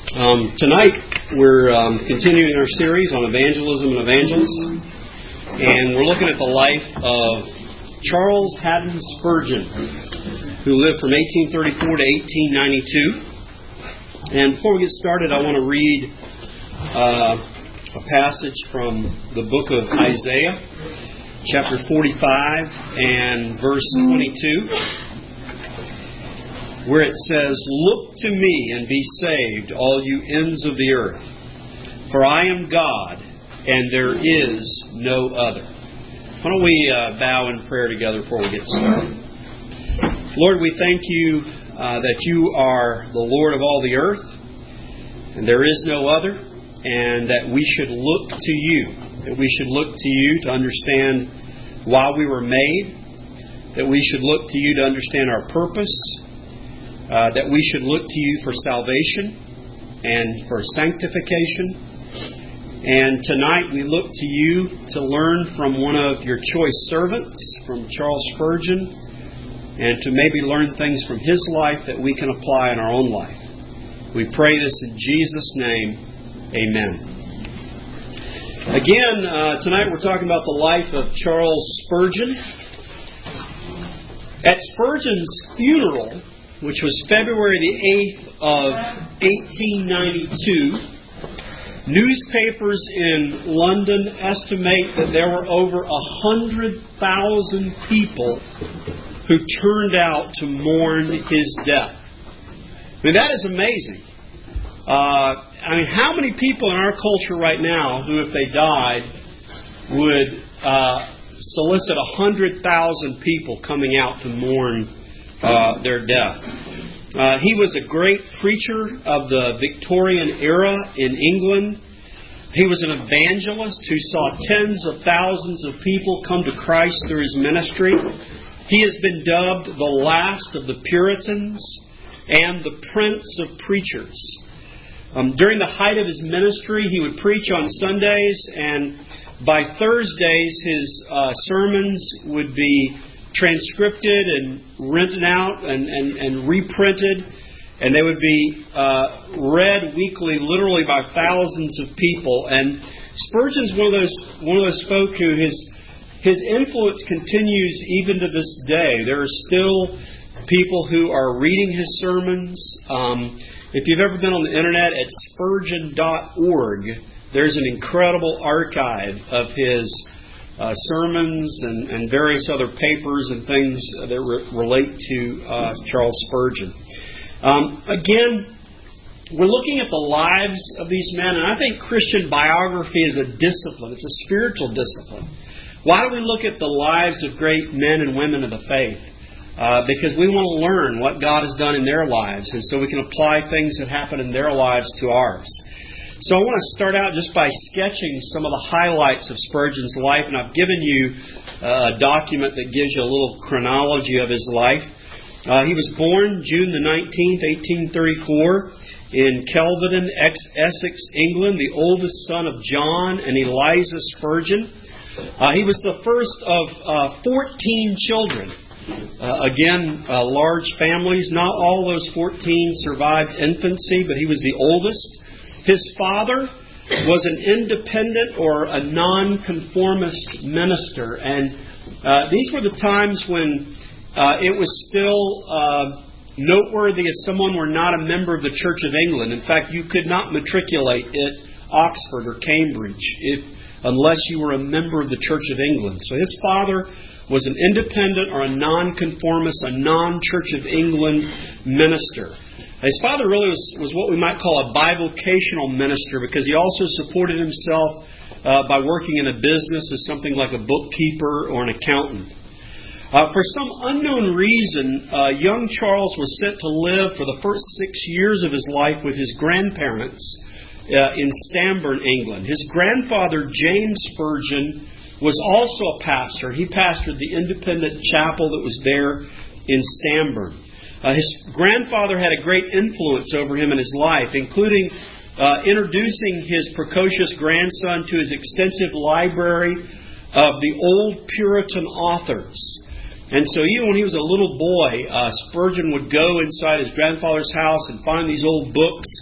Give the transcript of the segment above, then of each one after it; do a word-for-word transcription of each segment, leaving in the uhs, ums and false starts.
Um, tonight, we're um, continuing our series on evangelism and evangelists, and we're looking at the life of Charles Haddon Spurgeon, who lived from eighteen thirty-four to eighteen ninety-two. And before we get started, I want to read uh, a passage from the book of Isaiah, chapter forty-five and verse twenty-two. Where it says, "Look to me and be saved, all you ends of the earth. For I am God, and there is no other." Why don't we uh, bow in prayer together before we get started? Lord, we thank you uh, that you are the Lord of all the earth, and there is no other, and that we should look to you, that we should look to you to understand why we were made, that we should look to you to understand our purpose, Uh, that we should look to you for salvation and for sanctification. And tonight we look to you to learn from one of your choice servants, from Charles Spurgeon, and to maybe learn things from his life that we can apply in our own life. We pray this in Jesus' name. Amen. Again, uh, tonight we're talking about the life of Charles Spurgeon. At Spurgeon's funeral, which was February the eighth of eighteen ninety-two, newspapers in London estimate that there were over a hundred thousand people who turned out to mourn his death. I mean, that is amazing. Uh, I mean, how many people in our culture right now who, if they died, would uh, solicit a hundred thousand people coming out to mourn Uh, their death? Uh, he was a great preacher of the Victorian era in England. He was an evangelist who saw tens of thousands of people come to Christ through his ministry. He has been dubbed the last of the Puritans and the Prince of Preachers. Um, during the height of his ministry, he would preach on Sundays, and by Thursdays his uh, sermons would be transcripted and written out and, and, and reprinted, and they would be uh, read weekly, literally by thousands of people. And Spurgeon's one of those one of those folk who his his influence continues even to this day. There are still people who are reading his sermons. Um, if you've ever been on the internet at spurgeon dot org, there's an incredible archive of his Uh, sermons and, and various other papers and things that re- relate to uh, Charles Spurgeon. Um, again, we're looking at the lives of these men, and I think Christian biography is a discipline. It's a spiritual discipline. Why do we look at the lives of great men and women of the faith? Uh, because we want to learn what God has done in their lives, and so we can apply things that happen in their lives to ours. So I want to start out just by sketching some of the highlights of Spurgeon's life, and I've given you uh, a document that gives you a little chronology of his life. Uh, he was born June the nineteenth, eighteen thirty-four, in Kelvedon, Essex, England, the oldest son of John and Eliza Spurgeon. Uh, he was the first of uh, fourteen children. Uh, again, uh, large families. Not all those fourteen survived infancy, but he was the oldest. His father was an independent or a nonconformist minister, and uh, these were the times when uh, it was still uh, noteworthy if someone were not a member of the Church of England. In fact, you could not matriculate at Oxford or Cambridge if, unless you were a member of the Church of England. So his father was an independent or a nonconformist, a non-Church of England minister. His father really was, was what we might call a bivocational minister, because he also supported himself uh, by working in a business as something like a bookkeeper or an accountant. Uh, for some unknown reason, uh, young Charles was sent to live for the first six years of his life with his grandparents uh, in Stambourne, England. His grandfather, James Spurgeon, was also a pastor. He pastored the independent chapel that was there in Stambourne. Uh, his grandfather had a great influence over him in his life, including uh, introducing his precocious grandson to his extensive library of the old Puritan authors. And so even when he was a little boy, uh, Spurgeon would go inside his grandfather's house and find these old books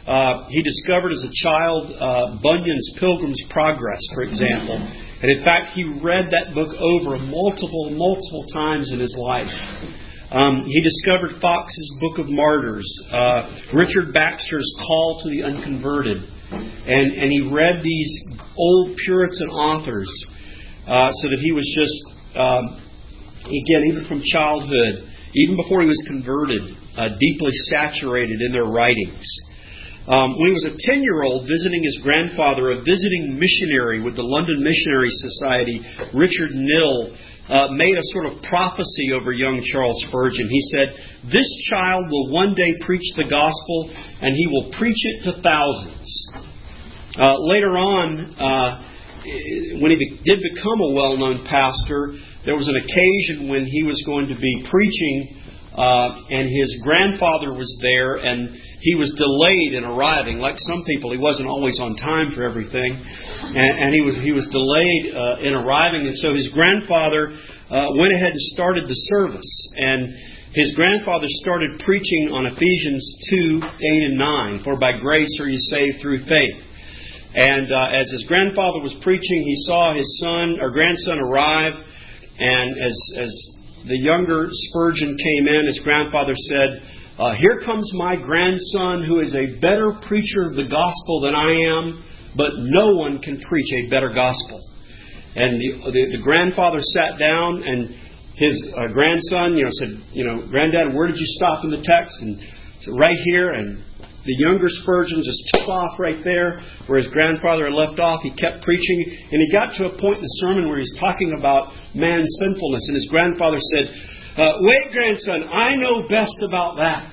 Uh, he discovered as a child uh, Bunyan's Pilgrim's Progress, for example. And in fact, he read that book over multiple, multiple times in his life. Um, he discovered Fox's Book of Martyrs, uh, Richard Baxter's Call to the Unconverted. And, and he read these old Puritan authors uh, so that he was just, um, again, even from childhood, even before he was converted, uh, deeply saturated in their writings. Um, when he was a ten-year-old visiting his grandfather, a visiting missionary with the London Missionary Society, Richard Knill, uh, made a sort of prophecy over young Charles Spurgeon. He said, "This child will one day preach the gospel, and he will preach it to thousands." Uh, later on, uh, when he be- did become a well-known pastor, there was an occasion when he was going to be preaching, uh, and his grandfather was there, and he was delayed in arriving. Like some people, he wasn't always on time for everything, and, and he was he was delayed uh, in arriving. And so his grandfather uh, went ahead and started the service. And his grandfather started preaching on Ephesians two, eight and nine, "For by grace are you saved through faith." And uh, as his grandfather was preaching, he saw his son or grandson arrive, and as as the younger Spurgeon came in, his grandfather said, Uh, "Here comes my grandson who is a better preacher of the gospel than I am, but no one can preach a better gospel." And the, the, the grandfather sat down, and his uh, grandson, you know, said, "You know, Granddad, where did you stop in the text?" And said, "Right here." And the younger Spurgeon just took off right there where his grandfather had left off. He kept preaching, and he got to a point in the sermon where he's talking about man's sinfulness, and his grandfather said, Uh, "Wait, grandson, I know best about that."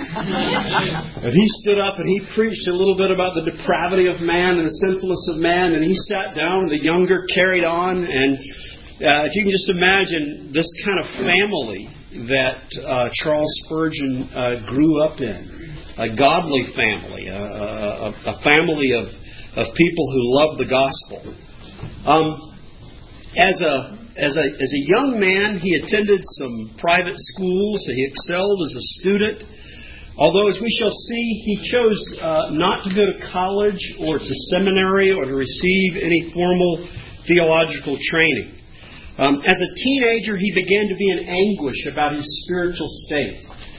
And he stood up and he preached a little bit about the depravity of man and the sinfulness of man, and he sat down, and the younger carried on. And uh, if you can just imagine this kind of family that uh, Charles Spurgeon uh, grew up in, a godly family, a, a, a family of, of people who loved the gospel. Um, as a As a, as a young man, he attended some private schools. He excelled as a student. Although, as we shall see, he chose uh, not to go to college or to seminary or to receive any formal theological training. Um, as a teenager, he began to be in anguish about his spiritual state.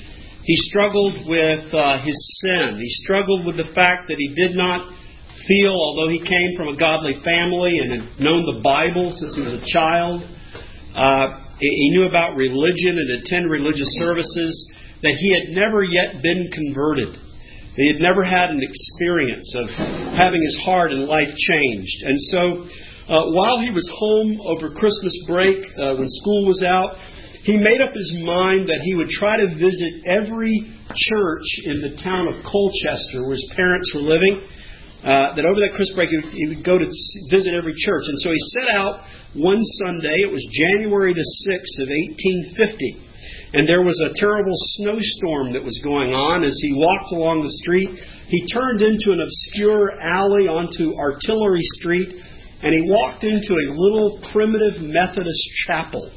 He struggled with uh, his sin. He struggled with the fact that he did not feel, although he came from a godly family and had known the Bible since he was a child, uh, he knew about religion and attended religious services, that he had never yet been converted. He had never had an experience of having his heart and life changed. And so, uh, while he was home over Christmas break, uh, when school was out, he made up his mind that he would try to visit every church in the town of Colchester where his parents were living. Uh, that over that Christmas break, he would, he would go to visit every church. And so he set out one Sunday. It was January the sixth of eighteen fifty. And there was a terrible snowstorm that was going on. As he walked along the street, he turned into an obscure alley onto Artillery Street, and he walked into a little primitive Methodist chapel.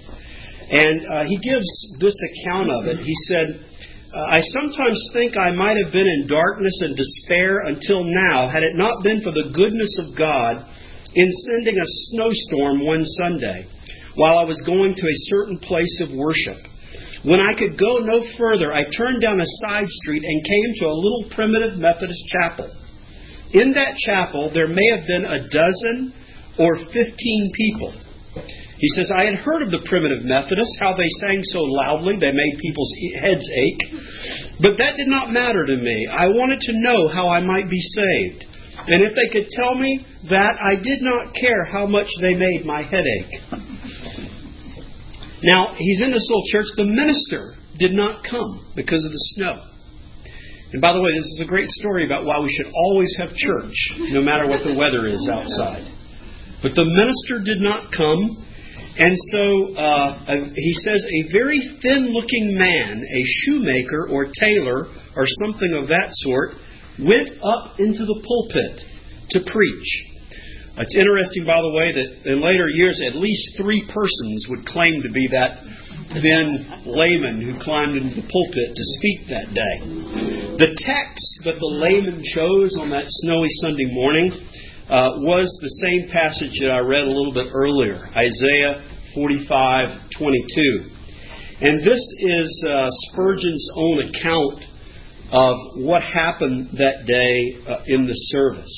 And uh, he gives this account of it. He said, "I sometimes think I might have been in darkness and despair until now, had it not been for the goodness of God in sending a snowstorm one Sunday while I was going to a certain place of worship. When I could go no further, I turned down a side street and came to a little primitive Methodist chapel. In that chapel, there may have been a dozen or fifteen people. He says, I had heard of the primitive Methodists, how they sang so loudly they made people's heads ache. But that did not matter to me. I wanted to know how I might be saved. And if they could tell me that, I did not care how much they made my head ache." Now, he's in this little church. The minister did not come because of the snow. And by the way, this is a great story about why we should always have church, no matter what the weather is outside. But the minister did not come. And so, uh, he says, a very thin-looking man, a shoemaker or tailor or something of that sort, went up into the pulpit to preach. It's interesting, by the way, that in later years, at least three persons would claim to be that thin layman who climbed into the pulpit to speak that day. The text that the layman chose on that snowy Sunday morning uh, was the same passage that I read a little bit earlier, Isaiah forty-five twenty-two. And this is uh, Spurgeon's own account of what happened that day uh, in the service.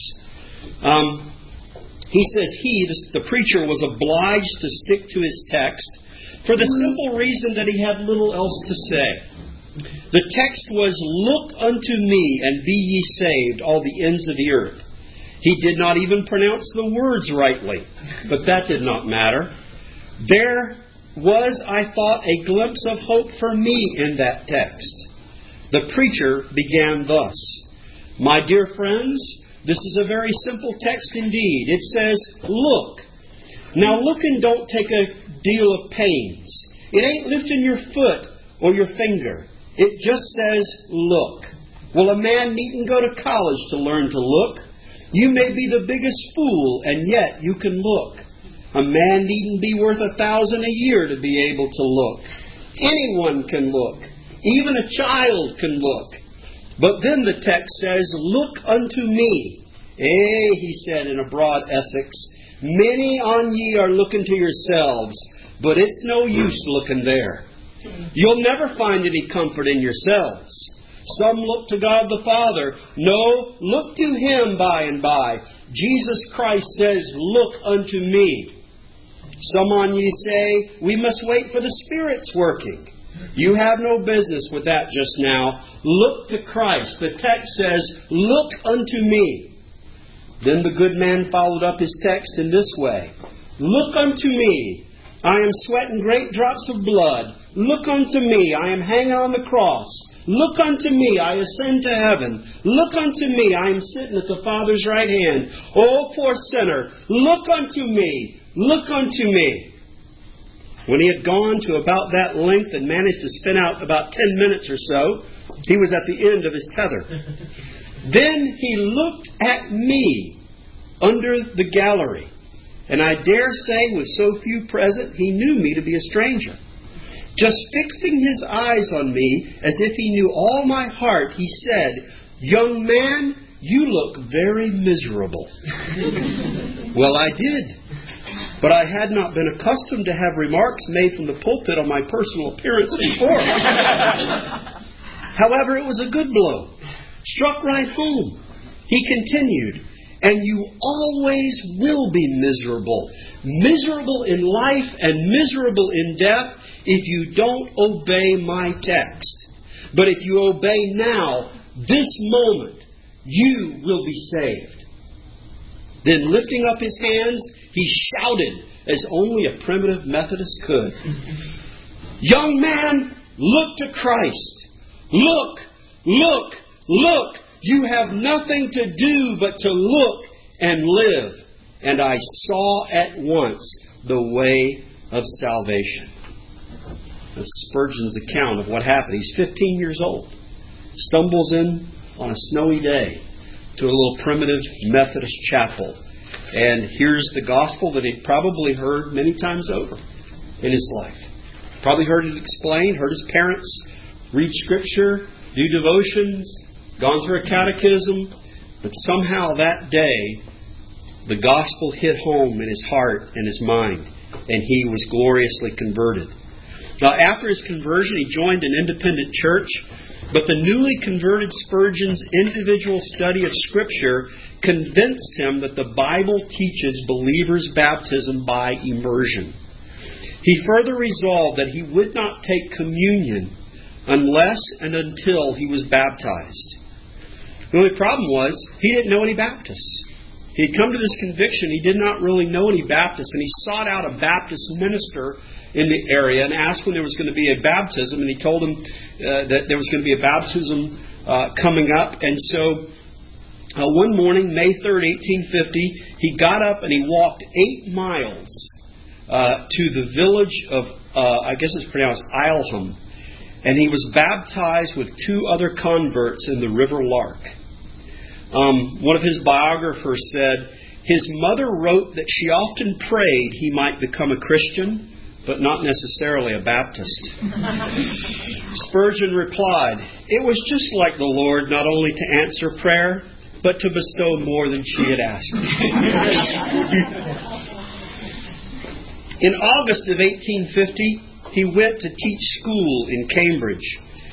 Um, he says he, the preacher, was obliged to stick to his text for the simple reason that he had little else to say. The text was, "Look unto me and be ye saved, all the ends of the earth." He did not even pronounce the words rightly, but that did not matter. There was, I thought, a glimpse of hope for me in that text. The preacher began thus: "My dear friends, this is a very simple text indeed. It says, look. Now looking don't take a deal of pains. It ain't lifting your foot or your finger. It just says, look. Well, a man needn't go to college to learn to look. You may be the biggest fool, and yet you can look. A man needn't be worth a thousand a year to be able to look. Anyone can look. Even a child can look. But then the text says, look unto me. Eh, he said in a broad Essex, many on ye are looking to yourselves, but it's no use looking there. You'll never find any comfort in yourselves. Some look to God the Father. No, look to Him by and by. Jesus Christ says, look unto me. Some on ye say, we must wait for the Spirit's working. You have no business with that just now. Look to Christ. The text says, look unto me. Then the good man followed up his text in this way. Look unto me. I am sweating great drops of blood. Look unto me. I am hanging on the cross. Look unto me. I ascend to heaven. Look unto me. I am sitting at the Father's right hand. Oh, poor sinner. Look unto me. Look unto me. When he had gone to about that length and managed to spin out about ten minutes or so, he was at the end of his tether. Then he looked at me under the gallery, and I dare say with so few present, he knew me to be a stranger. Just fixing his eyes on me as if he knew all my heart, he said, young man, you look very miserable. Well, I did. But I had not been accustomed to have remarks made from the pulpit on my personal appearance before. However, it was a good blow. Struck right home. He continued, and you always will be miserable. Miserable in life and miserable in death if you don't obey my text. But if you obey now, this moment, you will be saved. Then lifting up his hands, he shouted as only a primitive Methodist could. Young man, look to Christ. Look, look, look. You have nothing to do but to look and live. And I saw at once the way of salvation. That's Spurgeon's account of what happened. He's fifteen years old. Stumbles in on a snowy day to a little primitive Methodist chapel, and hears the gospel that he'd probably heard many times over in his life. Probably heard it explained, heard his parents read Scripture, do devotions, gone through a catechism, but somehow that day the gospel hit home in his heart and his mind, and he was gloriously converted. Now, after his conversion, he joined an independent church, but the newly converted Spurgeon's individual study of Scripture convinced him that the Bible teaches believers' baptism by immersion. He further resolved that he would not take communion unless and until he was baptized. The only problem was he didn't know any Baptists. He had come to this conviction. He did not really know any Baptists, and he sought out a Baptist minister in the area and asked when there was going to be a baptism, and he told him uh, that there was going to be a baptism uh, coming up. And so uh, one morning, May third, eighteen fifty, he got up and he walked eight miles uh, to the village of, uh, I guess it's pronounced Ilham, and he was baptized with two other converts in the River Lark. Um, one of his biographers said his mother wrote that she often prayed he might become a Christian, but not necessarily a Baptist. Spurgeon replied, "It was just like the Lord not only to answer prayer, but to bestow more than she had asked." In August of eighteen fifty, he went to teach school in Cambridge.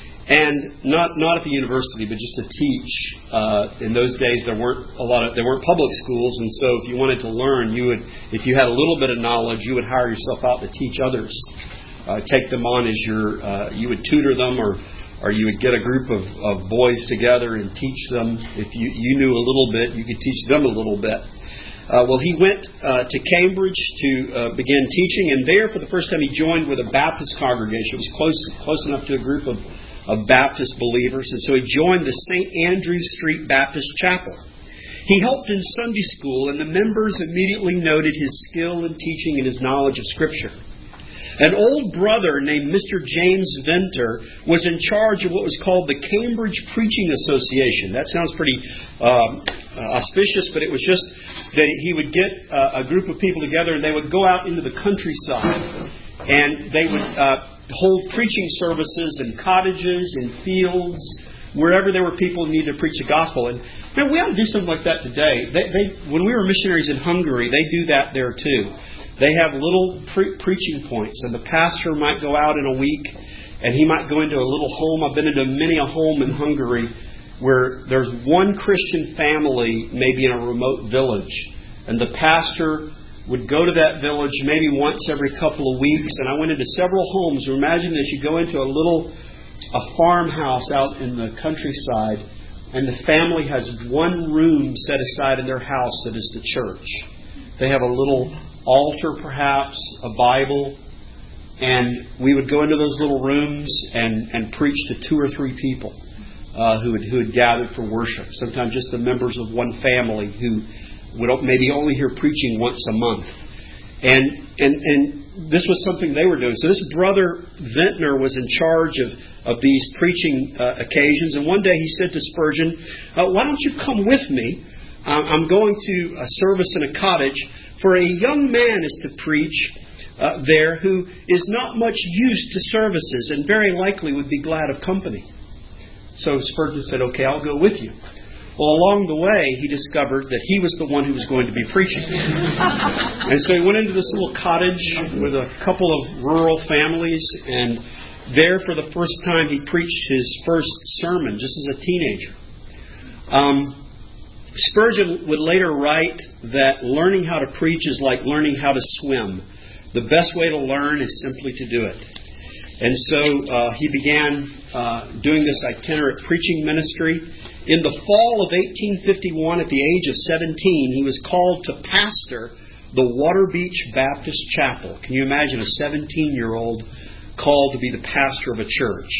And not not at the university, but just to teach. Uh, in those days, there weren't a lot of there weren't public schools, and so if you wanted to learn, you would, if you had a little bit of knowledge, you would hire yourself out to teach others, uh, take them on as your, uh, you would tutor them, or or you would get a group of, of boys together and teach them. If you you knew a little bit, you could teach them a little bit. Uh, well, he went uh, to Cambridge to uh, begin teaching, and there, for the first time, he joined with a Baptist congregation. It was close close enough to a group of of Baptist believers, and so he joined the Saint Andrews Street Baptist Chapel. He helped in Sunday school, and the members immediately noted his skill in teaching and his knowledge of Scripture. An old brother named Mister James Venter was in charge of what was called the Cambridge Preaching Association. That sounds pretty um, uh, auspicious, but it was just that he would get uh, a group of people together, and they would go out into the countryside, and they would Uh, hold preaching services in cottages, in fields, wherever there were people who needed to preach the gospel. And man, we ought to do something like that today. They, they, when we were missionaries in Hungary, they do that there too. They have little pre- preaching points, and the pastor might go out in a week, and he might go into a little home. I've been into many a home in Hungary where there's one Christian family, maybe in a remote village, and the pastor would go to that village maybe once every couple of weeks. And I went into several homes. Imagine this, you go into a little a farmhouse out in the countryside, and the family has one room set aside in their house that is the church. They have a little altar, perhaps, a Bible, and we would go into those little rooms and, and preach to two or three people uh, who had, who had gathered for worship. Sometimes just the members of one family who would maybe only hear preaching once a month. And and and this was something they were doing. So this brother Ventnor was in charge of, of these preaching uh, occasions. And one day he said to Spurgeon, uh, why don't you come with me? Uh, I'm going to a service in a cottage, for a young man is to preach uh, there who is not much used to services and very likely would be glad of company. So Spurgeon said, okay, I'll go with you. Well, along the way, he discovered that he was the one who was going to be preaching. And so he went into this little cottage with a couple of rural families, and there for the first time he preached his first sermon, just as a teenager. Um, Spurgeon would later write that learning how to preach is like learning how to swim. The best way to learn is simply to do it. And so uh, he began uh, doing this itinerant preaching ministry. In the fall of eighteen fifty-one, at the age of seventeen, he was called to pastor the Waterbeach Baptist Chapel. Can you imagine a seventeen-year-old called to be the pastor of a church?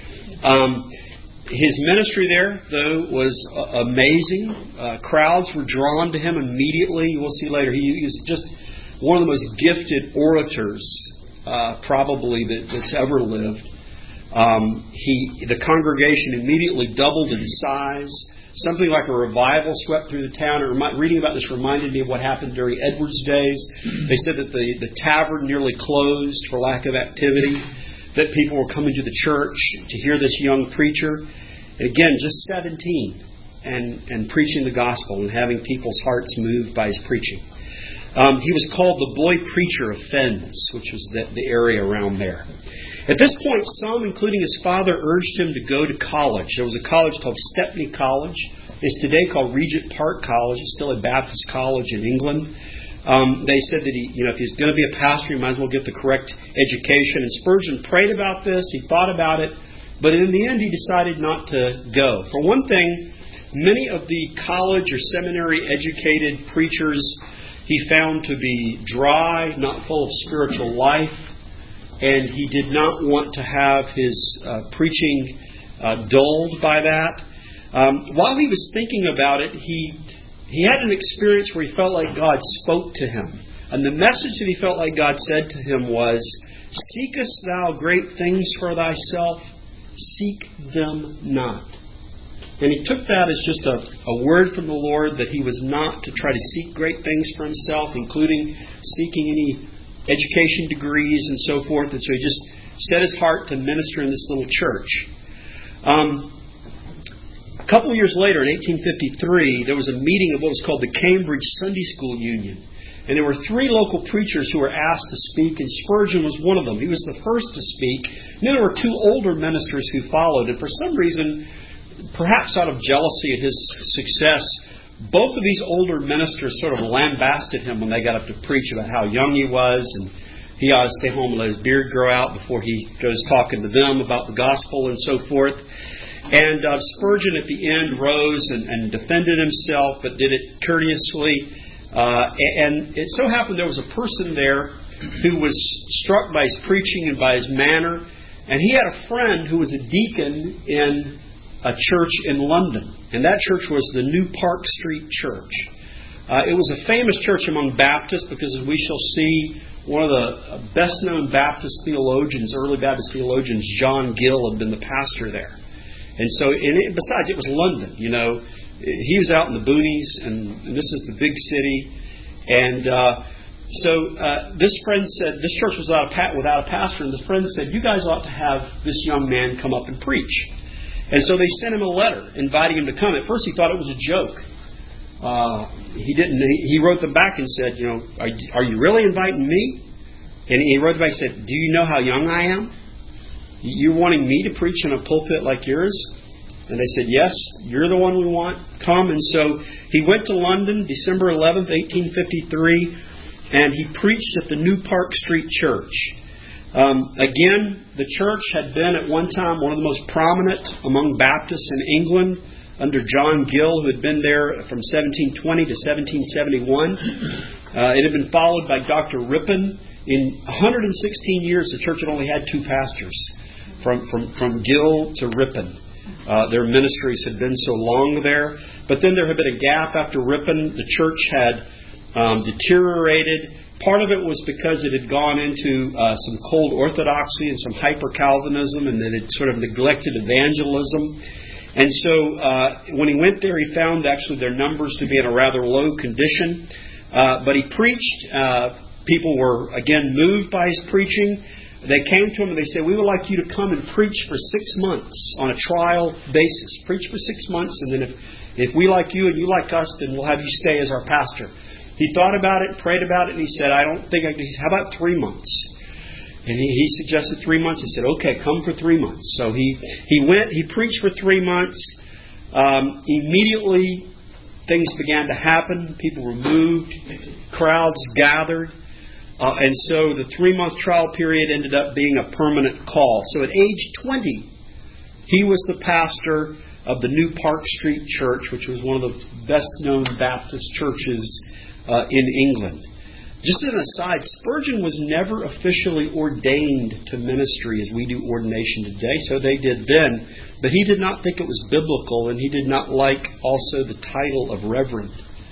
Um, his ministry there, though, was uh, amazing. Uh, crowds were drawn to him immediately. We'll see later. He, he was just one of the most gifted orators uh, probably that, that's ever lived. Um, he, the congregation immediately doubled in size. Something like a revival swept through the town. It remi- reading about this reminded me of what happened during Edwards' days. They said that the, the tavern nearly closed for lack of activity, that people were coming to the church to hear this young preacher. And again, just seventeen, and, and preaching the gospel and having people's hearts moved by his preaching. Um, he was called the Boy Preacher of Fens, which was the, the area around there. At this point, some, including his father, urged him to go to college. There was a college called Stepney College. It's today called Regent Park College. It's still a Baptist college in England. Um, they said that he, you know, if he's going to be a pastor, he might as well get the correct education. And Spurgeon prayed about this. He thought about it. But in the end, he decided not to go. For one thing, many of the college or seminary-educated preachers he found to be dry, not full of spiritual life. And he did not want to have his uh, preaching uh, dulled by that. Um, while he was thinking about it, he he had an experience where he felt like God spoke to him. And the message that he felt like God said to him was, "Seekest thou great things for thyself? Seek them not." And he took that as just a, a word from the Lord that he was not to try to seek great things for himself, including seeking any education degrees and so forth, and so he just set his heart to minister in this little church. Um, a couple of years later, in eighteen fifty-three, there was a meeting of what was called the Cambridge Sunday School Union. And there were three local preachers who were asked to speak, and Spurgeon was one of them. He was the first to speak. And then there were two older ministers who followed. And for some reason, perhaps out of jealousy at his success, both of these older ministers sort of lambasted him when they got up to preach about how young he was, and he ought to stay home and let his beard grow out before he goes talking to them about the gospel and so forth. And uh, Spurgeon at the end rose and, and defended himself, but did it courteously. Uh, and it so happened there was a person there who was struck by his preaching and by his manner. And he had a friend who was a deacon in a church in London. And that church was the New Park Street Church. Uh, it was a famous church among Baptists because, as we shall see, one of the best-known Baptist theologians, early Baptist theologians, John Gill, had been the pastor there. And so, and it, besides, it was London, you know. He was out in the boonies, and, and this is the big city. And uh, so uh, this friend said, this church was without a, without a pastor, and this friend said, you guys ought to have this young man come up and preach. And so they sent him a letter inviting him to come. At first he thought it was a joke. Uh, he didn't. He wrote them back and said, you know, are, are you really inviting me? And he wrote them back and said, do you know how young I am? You're wanting me to preach in a pulpit like yours? And they said, yes, you're the one we want. Come. And so he went to London, December eleventh, eighteen fifty-three, and he preached at the New Park Street Church. Um, again, the church had been at one time one of the most prominent among Baptists in England under John Gill, who had been there from seventeen twenty to seventeen seventy-one. Uh, it had been followed by Doctor Ripon. In one hundred sixteen years, the church had only had two pastors, from, from, from Gill to Ripon. Uh, their ministries had been so long there. But then there had been a gap after Ripon. The church had um, deteriorated. Part of it was because it had gone into uh, some cold orthodoxy and some hyper-Calvinism, and it had sort of neglected evangelism. And so uh, when he went there, he found actually their numbers to be in a rather low condition. Uh, but he preached. Uh, people were, again, moved by his preaching. They came to him and they said, we would like you to come and preach for six months on a trial basis. Preach for six months, and then if, if we like you and you like us, then we'll have you stay as our pastor. He thought about it, prayed about it, and he said, I don't think I can. How about three months? And he, he suggested three months. He said, okay, come for three months. So he, he went, he preached for three months. Um, immediately, things began to happen. People were moved. Crowds gathered. Uh, and so the three-month trial period ended up being a permanent call. So at age twenty, he was the pastor of the New Park Street Church, which was one of the best-known Baptist churches uh, in England. Just as an aside, Spurgeon was never officially ordained to ministry as we do ordination today. So they did then. But he did not think it was biblical, and he did not like also the title of reverend.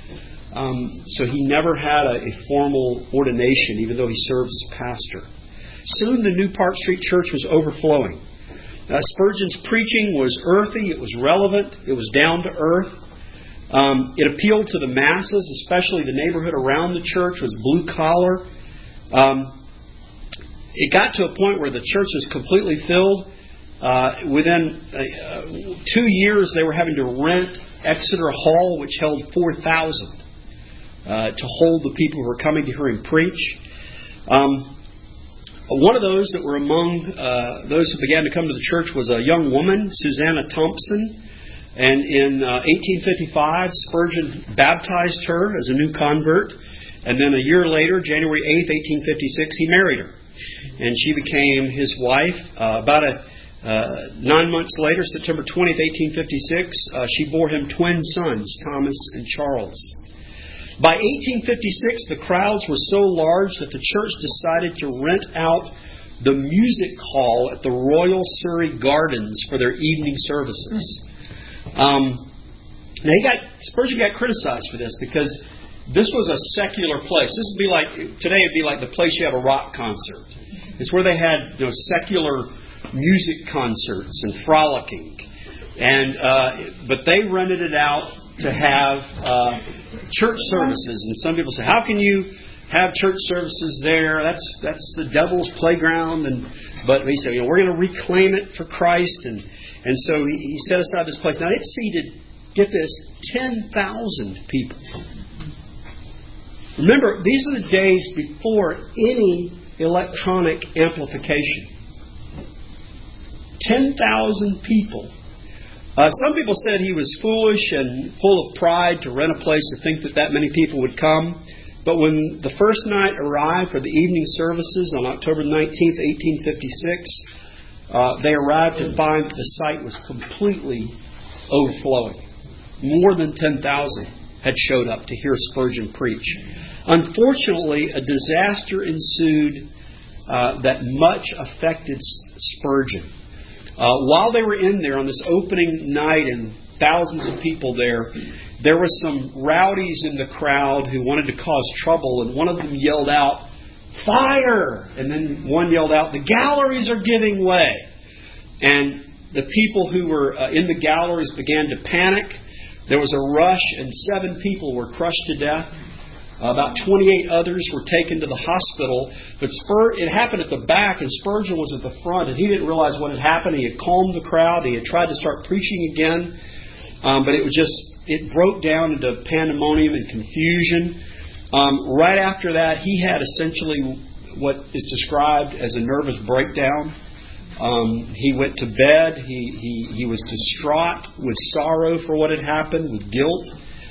Um, so he never had a, a formal ordination, even though he served as pastor. Soon the New Park Street Church was overflowing. Uh, Spurgeon's preaching was earthy, it was relevant, it was down to earth. Um, it appealed to the masses, especially the neighborhood around the church was blue collar. Um, it got to a point where the church was completely filled. Uh, within uh, two years, they were having to rent Exeter Hall, which held four thousand. Uh, to hold the people who were coming to hear him preach. Um, one of those that were among uh, those who began to come to the church was a young woman, Susanna Thompson. And in uh, eighteen fifty-five, Spurgeon baptized her as a new convert. And then a year later, January eighth, eighteen fifty-six, he married her. And she became his wife. Uh, about a, uh, nine months later, September twentieth, eighteen fifty-six, uh, she bore him twin sons, Thomas and Charles. By eighteen fifty-six, the crowds were so large that the church decided to rent out the music hall at the Royal Surrey Gardens for their evening services. Um, now, he got Spurgeon got criticized for this because this was a secular place. This would be like today. It'd be like the place you have a rock concert. It's where they had, you know, secular music concerts and frolicking, and uh, but they rented it out to have uh, church services. And some people say, how can you have church services there. That's that's the devil's playground. And but he said, you know, we're going to reclaim it for Christ. And and so he, he set aside this place. Now it seated, get this, ten thousand people. Remember, these are the days before any electronic amplification. ten thousand people. Uh, some people said he was foolish and full of pride to rent a place to think that that many people would come. But when the first night arrived for the evening services on October nineteenth, eighteen fifty-six, uh, they arrived to find that the site was completely overflowing. More than ten thousand had showed up to hear Spurgeon preach. Unfortunately, a disaster ensued uh, that much affected Spurgeon. Uh, while they were in there on this opening night and thousands of people there, there were some rowdies in the crowd who wanted to cause trouble, and one of them yelled out, "Fire!" And then one yelled out, "The galleries are giving way." And the people who were uh, in the galleries began to panic. There was a rush, and seven people were crushed to death. Uh, about twenty-eight others were taken to the hospital. But Spur- it happened at the back, and Spurgeon was at the front, and he didn't realize what had happened. He had calmed the crowd. He had tried to start preaching again. Um, but it was just, it broke down into pandemonium and confusion. Um, right after that, he had essentially what is described as a nervous breakdown. Um, he went to bed. He, he, he was distraught with sorrow for what had happened, with guilt.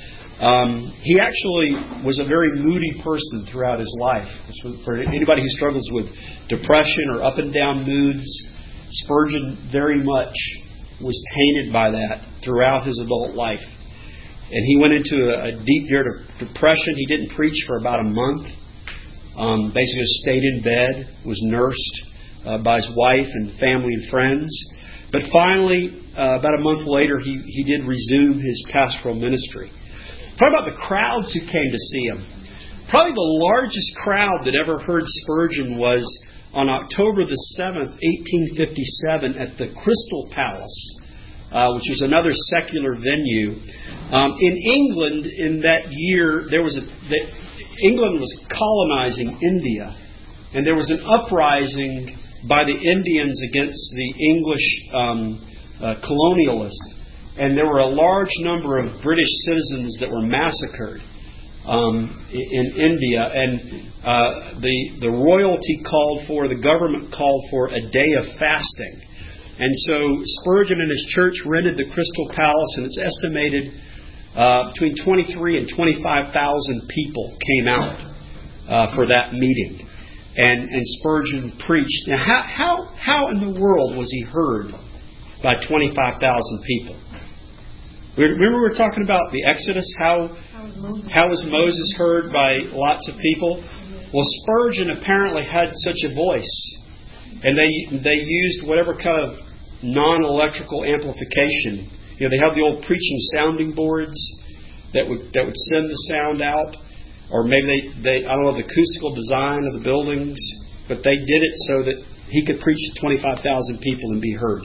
Um, he actually was a very moody person throughout his life. For anybody who struggles with depression or up and down moods, Spurgeon very much was tainted by that throughout his adult life. And he went into a, a deep year of depression. He didn't preach for about a month. Um, basically just stayed in bed, was nursed uh, by his wife and family and friends. But finally, uh, about a month later, he, he did resume his pastoral ministry. Talk about the crowds who came to see him. Probably the largest crowd that ever heard Spurgeon was on October the seventh, eighteen fifty-seven, at the Crystal Palace, uh, which was another secular venue. Um, in England, in that year, there was a the, England was colonizing India, and there was an uprising by the Indians against the English um, uh, colonialists. And there were a large number of British citizens that were massacred um, in India. And uh, the the royalty called for, the government called for a day of fasting. And so Spurgeon and his church rented the Crystal Palace, and it's estimated uh, between twenty-three and twenty-five thousand people came out uh, for that meeting. And, and Spurgeon preached. Now, how, how, how in the world was he heard by twenty-five thousand people? Remember we were talking about the Exodus, how, how was Moses heard by lots of people? Well, Spurgeon apparently had such a voice, and they they used whatever kind of non-electrical amplification. You know, they had the old preaching sounding boards that would that would send the sound out, or maybe they, they I don't know the acoustical design of the buildings, but they did it so that he could preach to twenty-five thousand people and be heard.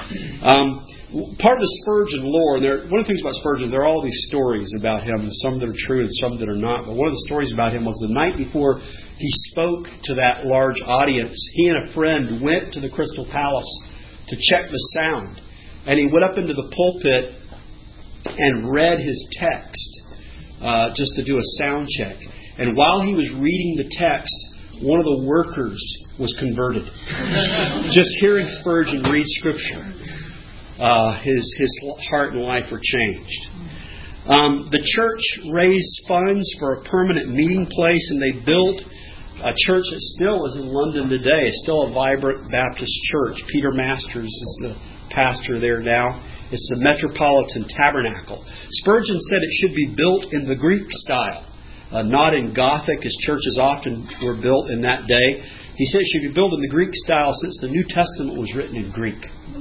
Um, Part of the Spurgeon lore, and there, one of the things about Spurgeon, there are all these stories about him, some that are true and some that are not. But one of the stories about him was the night before he spoke to that large audience, he and a friend went to the Crystal Palace to check the sound. And he went up into the pulpit and read his text uh, just to do a sound check. And while he was reading the text, one of the workers was converted. Just hearing Spurgeon read Scripture. Uh, his his heart and life were changed. Um, the church raised funds for a permanent meeting place, and they built a church that still is in London today. It's still a vibrant Baptist church. Peter Masters is the pastor there now. It's the Metropolitan Tabernacle. Spurgeon said it should be built in the Greek style, uh, not in Gothic, as churches often were built in that day. He said it should be built in the Greek style since the New Testament was written in Greek.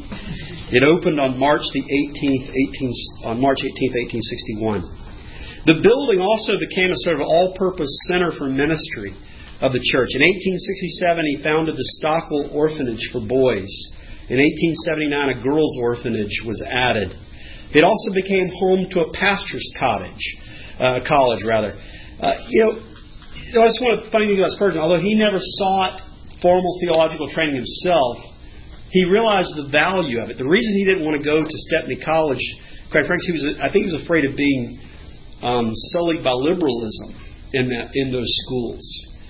It opened on March the eighteenth, eighteen, on March eighteenth, eighteen sixty-one. The building also became a sort of all-purpose center for ministry of the church. In eighteen sixty-seven, he founded the Stockwell Orphanage for boys. In eighteen seventy-nine, a girls' orphanage was added. It also became home to a pastor's cottage, uh, college rather. Uh, you know, that's one of the funny things about Spurgeon. Although he never sought formal theological training himself, he realized the value of it. The reason he didn't want to go to Stepney College, quite frankly, he was, I think he was afraid of being um, sullied by liberalism in that in those schools.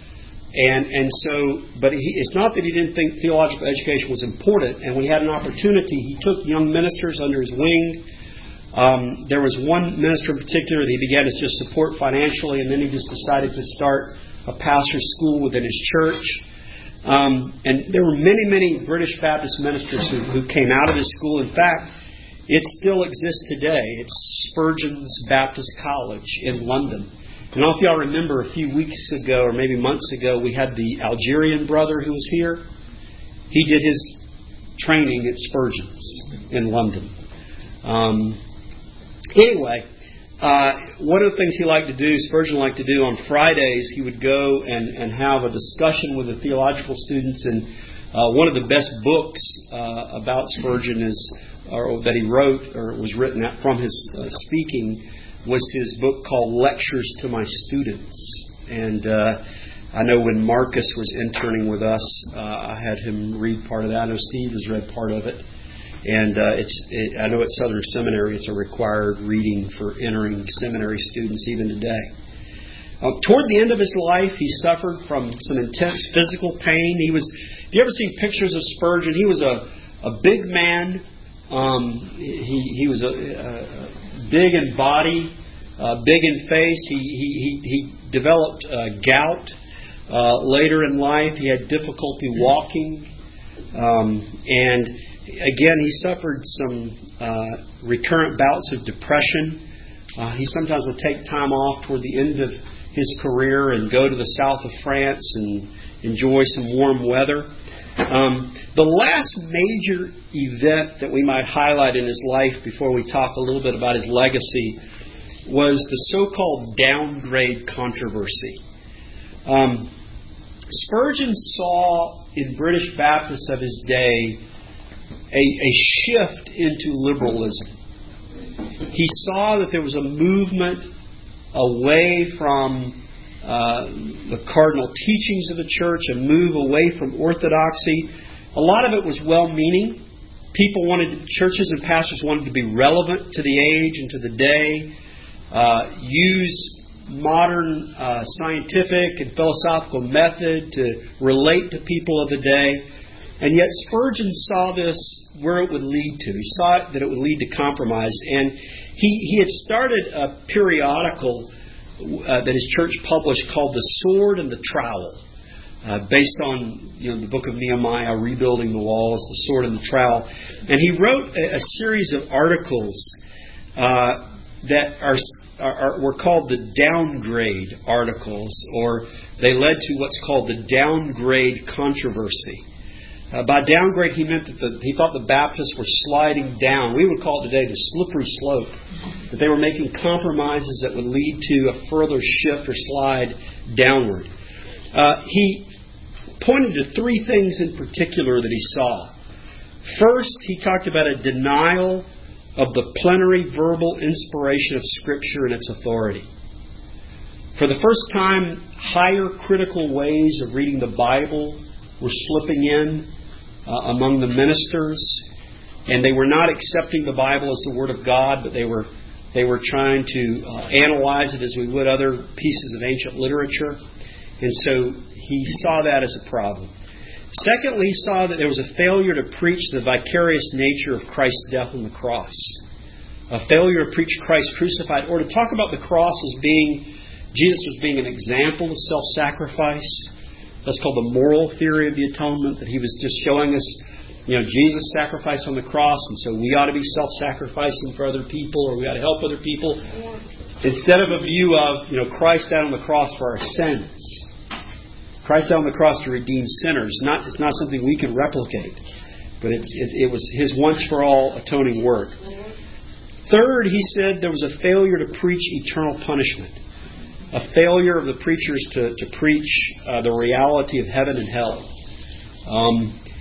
And and so, but he, it's not that he didn't think theological education was important. And when he had an opportunity, he took young ministers under his wing. Um, there was one minister in particular that he began to just support financially, and then he just decided to start a pastor's school within his church. Um, and there were many, many British Baptist ministers who, who came out of his school. In fact, it still exists today. It's Spurgeon's Baptist College in London. I don't know if y'all remember a few weeks ago or maybe months ago, we had the Algerian brother who was here. He did his training at Spurgeon's in London. Um, anyway, uh, one of the things he liked to do, Spurgeon liked to do on Fridays, he would go and, and have a discussion with the theological students. And uh, one of the best books uh, about Spurgeon is, or that he wrote or was written from his uh, speaking, was his book called Lectures to My Students. And uh, I know when Marcus was interning with us, uh, I had him read part of that. I know Steve has read part of it. And uh, it's it, I know at Southern Seminary it's a required reading for entering seminary students even today. Uh, toward the end of his life, he suffered from some intense physical pain. He was. Have you ever seen pictures of Spurgeon? He was a, a big man. Um, he, he was a, a big in body, uh, big in face. He he he, he developed uh, gout uh, later in life. He had difficulty walking, um, and again he suffered some uh, recurrent bouts of depression. Uh, he sometimes would take time off toward the end of his career and go to the south of France and enjoy some warm weather. Um, the last major event that we might highlight in his life before we talk a little bit about his legacy was the so-called downgrade controversy. Um, Spurgeon saw in British Baptists of his day a, a shift into liberalism. He saw that there was a movement away from Uh, the cardinal teachings of the church, a move away from orthodoxy. A lot of it was well-meaning. People wanted, churches and pastors wanted to be relevant to the age and to the day, uh, use modern uh, scientific and philosophical method to relate to people of the day. And yet Spurgeon saw this where it would lead to. He saw that it would lead to compromise. And he, he had started a periodical Uh, that his church published called The Sword and the Trowel, uh, based on you know the book of Nehemiah, rebuilding the walls, the sword and the trowel. And he wrote a, a series of articles uh, that are, are, are were called the downgrade articles, or they led to what's called the downgrade controversy. Uh, by downgrade, he meant that the, he thought the Baptists were sliding down. We would call it today the slippery slope. That they were making compromises that would lead to a further shift or slide downward. Uh, he pointed to three things in particular that he saw. First, he talked about a denial of the plenary verbal inspiration of Scripture and its authority. For the first time, higher critical ways of reading the Bible were slipping in uh, among the ministers, and they were not accepting the Bible as the Word of God, but they were They were trying to uh, analyze it as we would other pieces of ancient literature. And so he saw that as a problem. Secondly, he saw that there was a failure to preach the vicarious nature of Christ's death on the cross. A failure to preach Christ crucified, or to talk about the cross as being, Jesus was being an example of self-sacrifice. That's called the moral theory of the atonement, that he was just showing us, you know, Jesus sacrificed on the cross, and so we ought to be self-sacrificing for other people, or we ought to help other people, instead of a view of, you know, Christ died on the cross for our sins. Christ died on the cross to redeem sinners. Not, it's not something we can replicate, but it's, it, it was His once-for-all atoning work. Third, he said there was a failure to preach eternal punishment, a failure of the preachers to, to preach uh, the reality of heaven and hell. Um,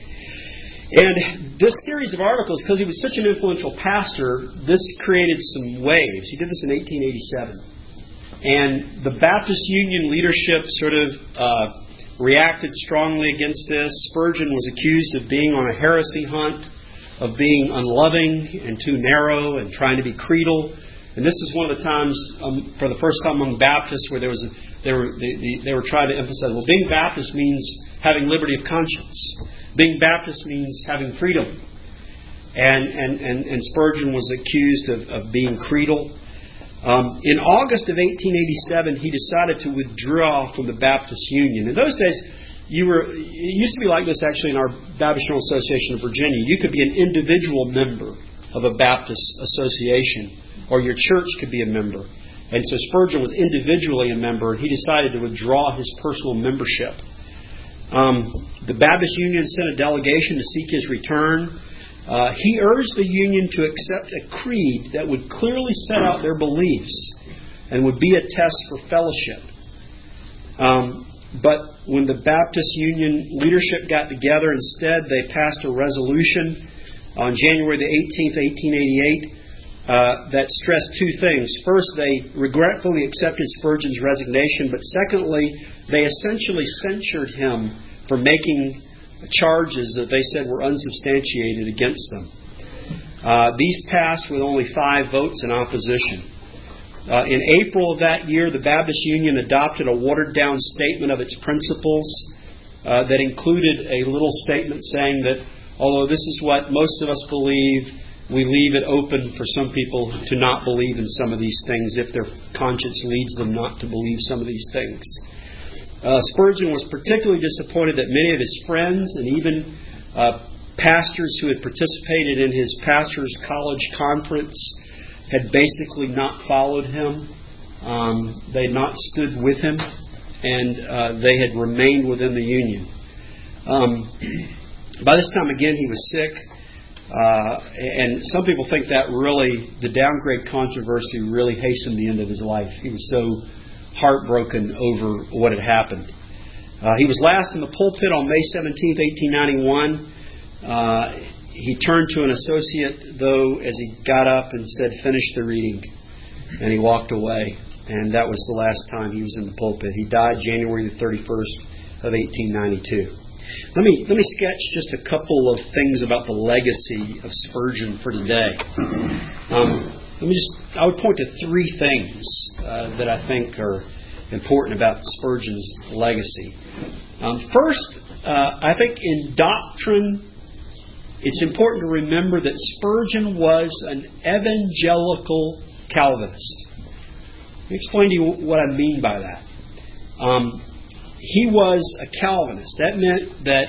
And this series of articles, because he was such an influential pastor, this created some waves. He did this in eighteen eighty-seven. And the Baptist Union leadership sort of uh, reacted strongly against this. Spurgeon was accused of being on a heresy hunt, of being unloving and too narrow and trying to be creedal. And this is one of the times, um, for the first time among Baptists, where there was a, they were they, they were trying to emphasize, well, being Baptist means having liberty of conscience. Being Baptist means having freedom. And and, and, and Spurgeon was accused of, of being creedal. Um, in August of eighteen eighty-seven, he decided to withdraw from the Baptist Union. In those days, you were it used to be like this actually in our Baptist General Association of Virginia. You could be an individual member of a Baptist association, or your church could be a member. And so Spurgeon was individually a member, and he decided to withdraw his personal membership. Um, the Baptist Union sent a delegation to seek his return. Uh, he urged the Union to accept a creed that would clearly set out their beliefs and would be a test for fellowship. Um, but when the Baptist Union leadership got together, instead they passed a resolution on January the eighteenth, eighteen eighty-eight, uh, that stressed two things. First, they regretfully accepted Spurgeon's resignation, but secondly, they essentially censured him for making charges that they said were unsubstantiated against them. Uh, these passed with only five votes in opposition. Uh, in April of that year, the Baptist Union adopted a watered-down statement of its principles uh, that included a little statement saying that although this is what most of us believe, we leave it open for some people to not believe in some of these things if their conscience leads them not to believe some of these things. Uh, Spurgeon was particularly disappointed that many of his friends and even uh, pastors who had participated in his pastors' college conference had basically not followed him. Um, they had not stood with him, and uh, they had remained within the Union. Um, by this time, again, he was sick, uh, and some people think that really, the downgrade controversy really hastened the end of his life. He was so heartbroken over what had happened. Uh, he was last in the pulpit on May seventeenth, eighteen ninety-one. Uh, he turned to an associate, though, as he got up and said, "Finish the reading." And he walked away. And that was the last time he was in the pulpit. He died January the thirty-first of eighteen ninety-two. Let me let me sketch just a couple of things about the legacy of Spurgeon for today. Um, let me just I would point to three things uh, that I think are important about Spurgeon's legacy. Um, first, uh, I think in doctrine, it's important to remember that Spurgeon was an evangelical Calvinist. Let me explain to you what I mean by that. Um, he was a Calvinist. That meant that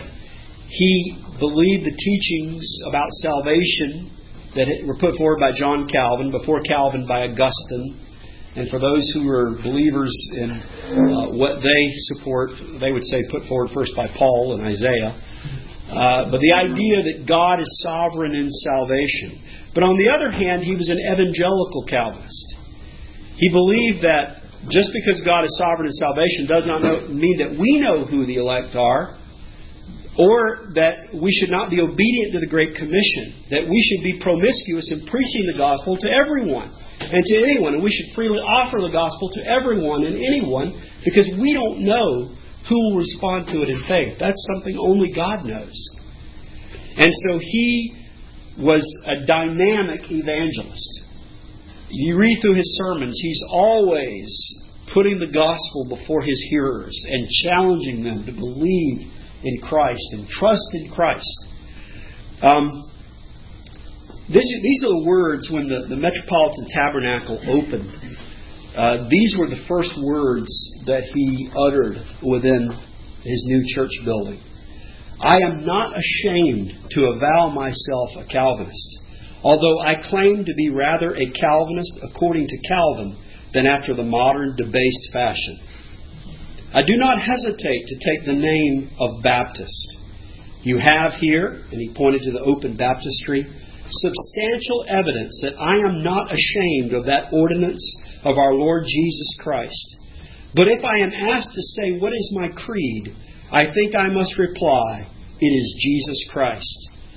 he believed the teachings about salvation that were put forward by John Calvin, before Calvin by Augustine. And for those who are believers in uh, what they support, they would say put forward first by Paul and Isaiah. Uh, but the idea that God is sovereign in salvation. But on the other hand, he was an evangelical Calvinist. He believed that just because God is sovereign in salvation does not know, mean that we know who the elect are, or that we should not be obedient to the Great Commission, that we should be promiscuous in preaching the gospel to everyone and to anyone, and we should freely offer the gospel to everyone and anyone, because we don't know who will respond to it in faith. That's something only God knows. And so he was a dynamic evangelist. You read through his sermons, he's always putting the gospel before his hearers and challenging them to believe in Christ and trust in Christ. Um, this, these are the words when the, the Metropolitan Tabernacle opened. Uh, these were the first words that he uttered within his new church building. "I am not ashamed to avow myself a Calvinist, although I claim to be rather a Calvinist according to Calvin than after the modern debased fashion. I do not hesitate to take the name of Baptist. You have here," and he pointed to the open baptistry, "substantial evidence that I am not ashamed of that ordinance of our Lord Jesus Christ. But if I am asked to say what is my creed, I think I must reply, it is Jesus Christ.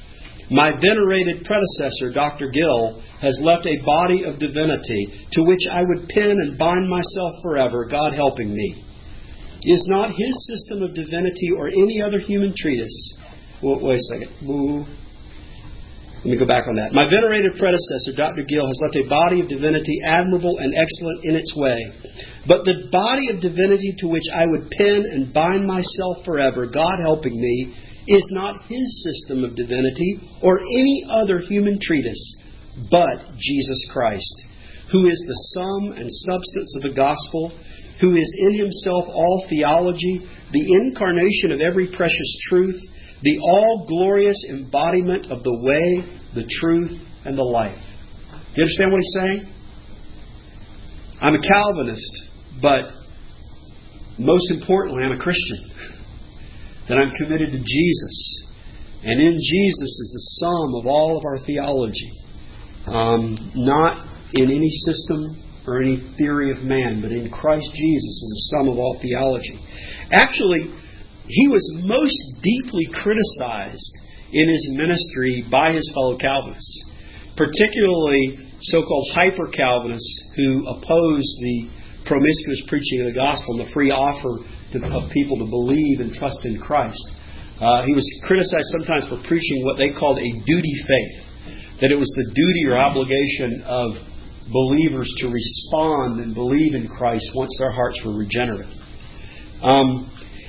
My venerated predecessor, Doctor Gill, has left a body of divinity to which I would pin and bind myself forever, God helping me. Is not his system of divinity or any other human treatise... Wait, wait a second. Ooh. Let me go back on that. My venerated predecessor, Doctor Gill, has left a body of divinity admirable and excellent in its way. But the body of divinity to which I would pin and bind myself forever, God helping me, is not his system of divinity or any other human treatise, but Jesus Christ, who is the sum and substance of the gospel, who is in himself all theology, the incarnation of every precious truth, the all-glorious embodiment of the way, the truth, and the life. You understand what he's saying? I'm a Calvinist, but most importantly, I'm a Christian. That I'm committed to Jesus. And in Jesus is the sum of all of our theology. Um, not in any system or any theory of man, but in Christ Jesus is the sum of all theology. Actually, he was most deeply criticized in his ministry by his fellow Calvinists, particularly so-called hyper-Calvinists who opposed the promiscuous preaching of the gospel and the free offer to, of people to believe and trust in Christ. Uh, he was criticized sometimes for preaching what they called a duty faith, that it was the duty or obligation of believers to respond and believe in Christ once their hearts were regenerate. Um,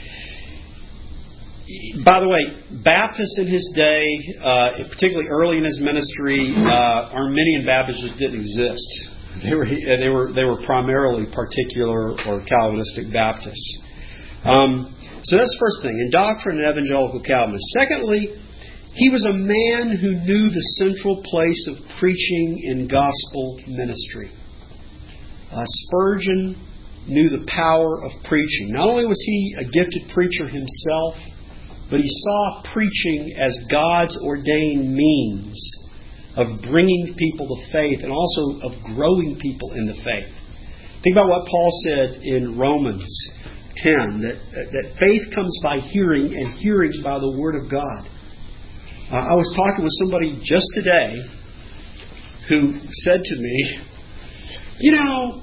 By the way, Baptists in his day, uh, particularly early in his ministry, uh, Arminian Baptists just didn't exist. They were they were they were primarily particular or Calvinistic Baptists. Um, so that's the first thing, in doctrine and evangelical Calvinists. Secondly, he was a man who knew the central place of preaching in gospel ministry. Uh, Spurgeon knew the power of preaching. Not only was he a gifted preacher himself, but he saw preaching as God's ordained means of bringing people to faith and also of growing people in the faith. Think about what Paul said in Romans ten, that, that faith comes by hearing and hearing by the Word of God. Uh, I was talking with somebody just today who said to me, you know,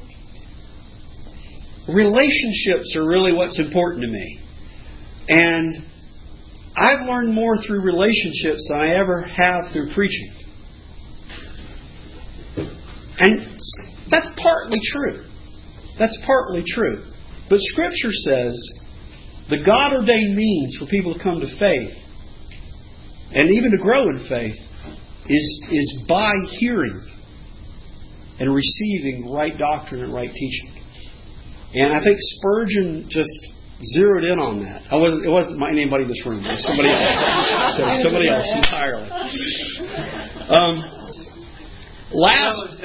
relationships are really what's important to me. And I've learned more through relationships than I ever have through preaching. And that's partly true. That's partly true. But Scripture says the God-ordained means for people to come to faith and even to grow in faith is, is by hearing and receiving right doctrine and right teaching. And I think Spurgeon just zeroed in on that. I wasn't, it wasn't anybody in this room. It was somebody else. So somebody else entirely. Um, last,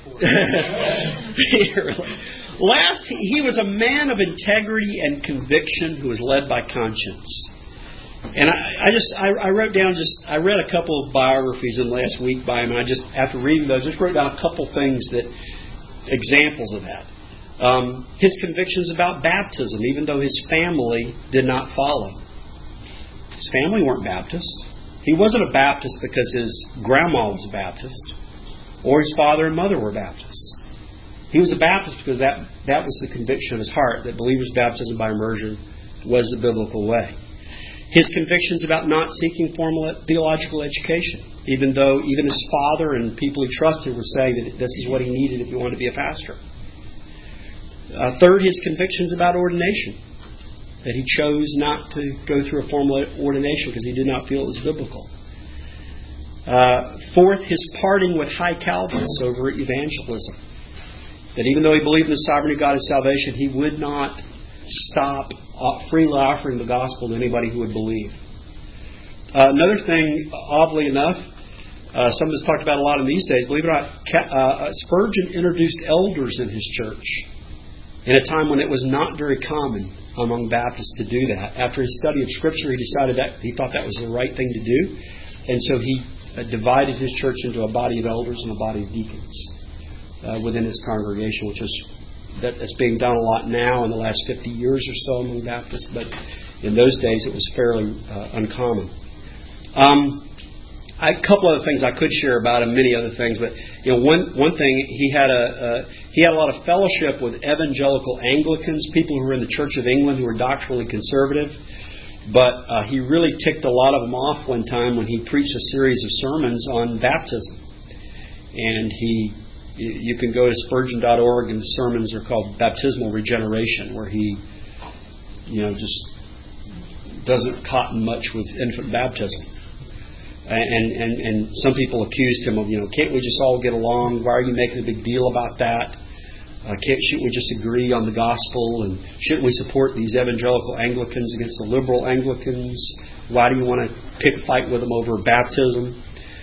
last, he was a man of integrity and conviction who was led by conscience. And I, I just, I, I wrote down just, I read a couple of biographies in the last week by him, and I just, after reading those, just wrote down a couple things that, examples of that. Um, his convictions about baptism, even though his family did not follow. His family weren't Baptist. He wasn't a Baptist because his grandma was a Baptist or his father and mother were Baptists. He was a Baptist because that, that was the conviction of his heart, that believers' baptism by immersion was the biblical way. His convictions about not seeking formal theological education, even though even his father and people he trusted were saying that this is what he needed if he wanted to be a pastor. Uh, third, his convictions about ordination. That he chose not to go through a formal ordination because he did not feel it was biblical. Uh, fourth, his parting with high Calvinists over evangelism. That even though he believed in the sovereignty of God and salvation, he would not stop freely offering the gospel to anybody who would believe. Uh, another thing, oddly enough, uh, something that's talked about a lot in these days, believe it or not, uh, Spurgeon introduced elders in his church in a time when it was not very common among Baptists to do that. After his study of Scripture, he decided that he thought that was the right thing to do. And so he uh, divided his church into a body of elders and a body of deacons uh, within his congregation, which is that, that's being done a lot now in the last fifty years or so among Baptists. But in those days, it was fairly uh, uncommon. Um, I, a couple other things I could share about him, many other things, but you know, one one thing he had a uh, he had a lot of fellowship with evangelical Anglicans, people who were in the Church of England who were doctrinally conservative. But uh, he really ticked a lot of them off one time when he preached a series of sermons on baptism, and he you can go to Spurgeon dot org and the sermons are called Baptismal Regeneration, where he you know just doesn't cotton much with infant baptism. And, and and some people accused him of, you know, can't we just all get along? Why are you making a big deal about that? Uh, can't, shouldn't we just agree on the gospel? And shouldn't we support these evangelical Anglicans against the liberal Anglicans? Why do you want to pick a fight with them over baptism?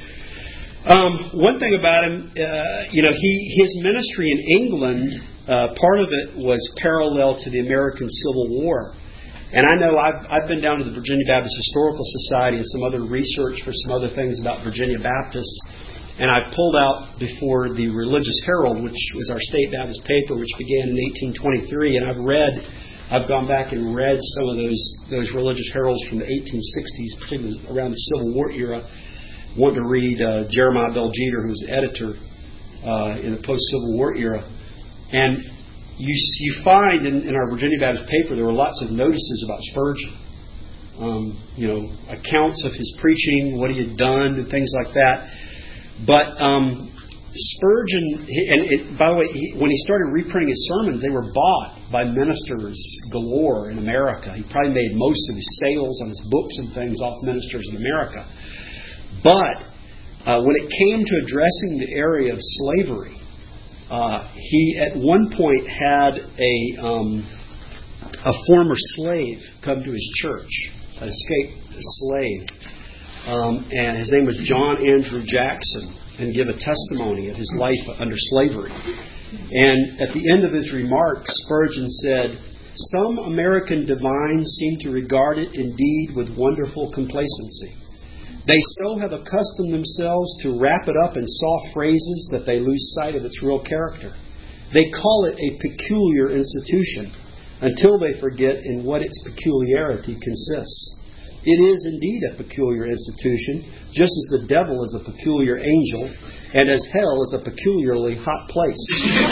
Um, one thing about him, uh, you know, he his ministry in England, uh, part of it was parallel to the American Civil War. And I know I've, I've been down to the Virginia Baptist Historical Society and some other research for some other things about Virginia Baptists. And I've pulled out before the Religious Herald, which was our state Baptist paper, which began in eighteen twenty-three. And I've read, I've gone back and read some of those those Religious Heralds from the eighteen sixties, particularly around the Civil War era. I wanted to read uh, Jeremiah Bell Jeter, who was the editor uh, in the post-Civil War era. And You you find in, in our Virginia Baptist paper there were lots of notices about Spurgeon, um, you know, accounts of his preaching, what he had done, and things like that. But um, Spurgeon, and it, by the way, he, when he started reprinting his sermons, they were bought by ministers galore in America. He probably made most of his sales on his books and things off ministers in America. But uh, when it came to addressing the area of slavery, Uh, he at one point had a um, a former slave come to his church, an escaped slave, um, and his name was John Andrew Jackson, and give a testimony of his life under slavery. And at the end of his remarks, Spurgeon said, "Some American divines seem to regard it indeed with wonderful complacency. They so have accustomed themselves to wrap it up in soft phrases that they lose sight of its real character. They call it a peculiar institution until they forget in what its peculiarity consists. It is indeed a peculiar institution, just as the devil is a peculiar angel, and as hell is a peculiarly hot place.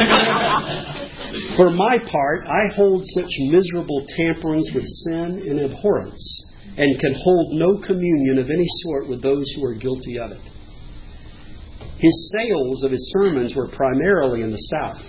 For my part, I hold such miserable tamperings with sin in abhorrence, and can hold no communion of any sort with those who are guilty of it." His sales of his sermons were primarily in the South,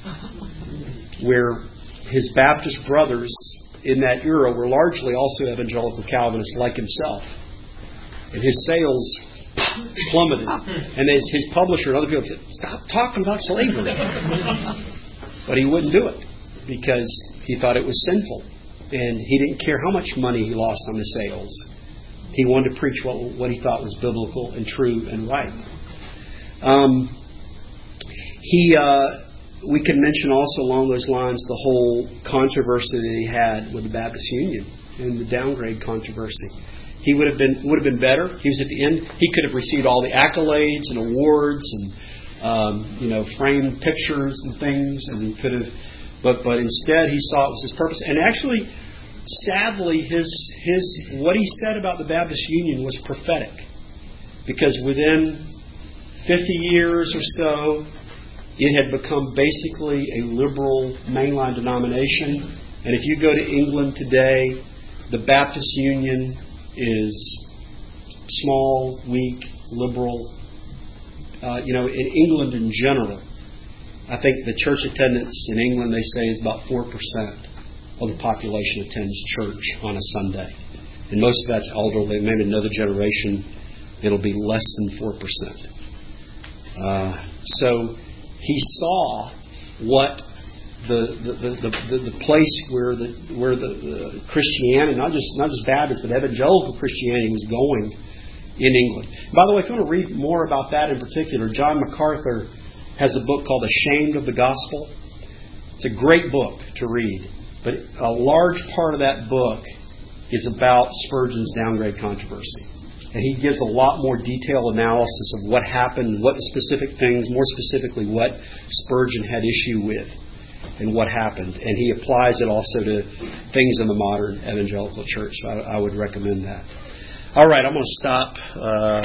where his Baptist brothers in that era were largely also evangelical Calvinists like himself. And his sales plummeted. And his, his publisher and other people said, "Stop talking about slavery." But he wouldn't do it because he thought it was sinful. And he didn't care how much money he lost on the sales. He wanted to preach what, what he thought was biblical and true and right. Um, he, uh, we can mention also along those lines the whole controversy that he had with the Baptist Union and the downgrade controversy. He would have been would have been better. He was at the end. He could have received all the accolades and awards and um, you know framed pictures and things, and he could have. But but instead he saw it was his purpose. And actually, sadly, his his what he said about the Baptist Union was prophetic. Because within fifty years or so, it had become basically a liberal mainline denomination. And if you go to England today, the Baptist Union is small, weak, liberal. Uh, you know, in England in general, I think the church attendance in England, they say, is about four percent of the population attends church on a Sunday. And most of that's elderly. Maybe another generation, it'll be less than four percent. Uh, so he saw what the the, the, the, the place where the where the, the Christianity, not just not just Baptist, but evangelical Christianity was going in England. By the way, if you want to read more about that in particular, John MacArthur has a book called Ashamed of the Gospel. It's a great book to read. But a large part of that book is about Spurgeon's downgrade controversy. And he gives a lot more detailed analysis of what happened, what specific things, more specifically what Spurgeon had issue with and what happened. And he applies it also to things in the modern evangelical church. So I, I would recommend that. All right, I'm going to stop. Uh,